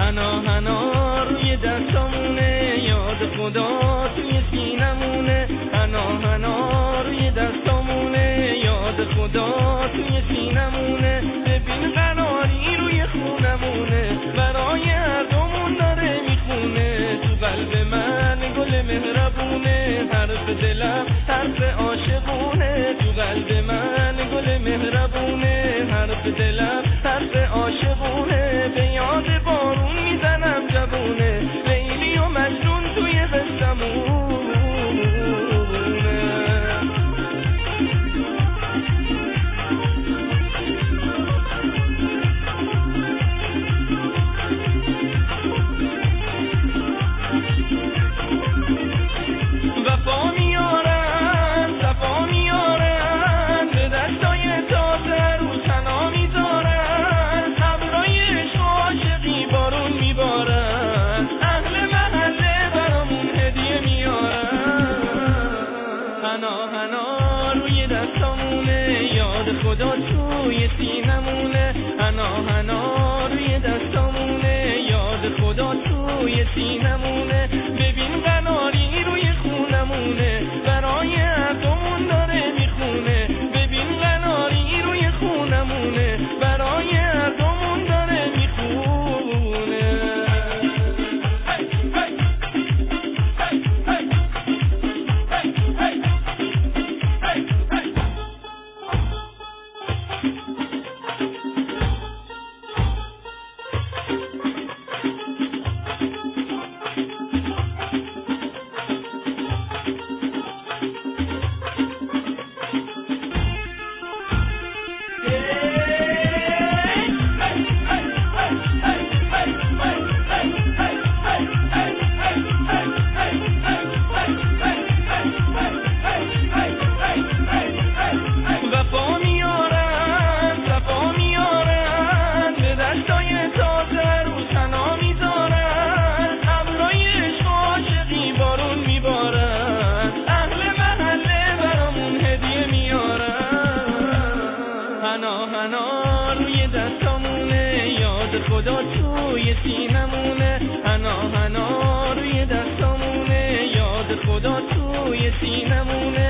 حنا حنا روی دستامونه، یاد خدا توی سینمونه. حنا حنا روی دستامونه، یاد خدا توی سینمونه. ببین قناری روی خونمونه، برای هر دومون داره میخونه. تو قلب من گل مهربونه، حرف دلم حرف عاشقونه. تو قلب من گل مهربونه، حرف دلم حرف عاشقونه. به یاد بارون میزنم جوونه، لیلی و مجنون توی قصه‌مونه. وفا میارن صفا میارن، به دستای تازه رو تنا میذارن. ابرای عشق و عاشقی بارون میبارن، اهل محله برامون هدیه میارن. حنا حنا روی دستامونه، یاد خدا توی سینمونه. حنا حنا روی دستامونه، یاد خدا توی سینمونه. ببین قناری روی خونمونه، برای هر دومون داره میخونه. ببین قناری روی خونمونه، برای هر دومون داره میخونه. وفا میارن صفا میارن، به دستای تازه رو تنا میذارن. ابرای عشق و عاشقی بارون میبارن، اهل محله برامون هدیه میارن. حنا حنا روی دستامونه، یاد خدا توی سینمونه. حنا حنا روی دستامونه، یاد خدا توی سینمونه.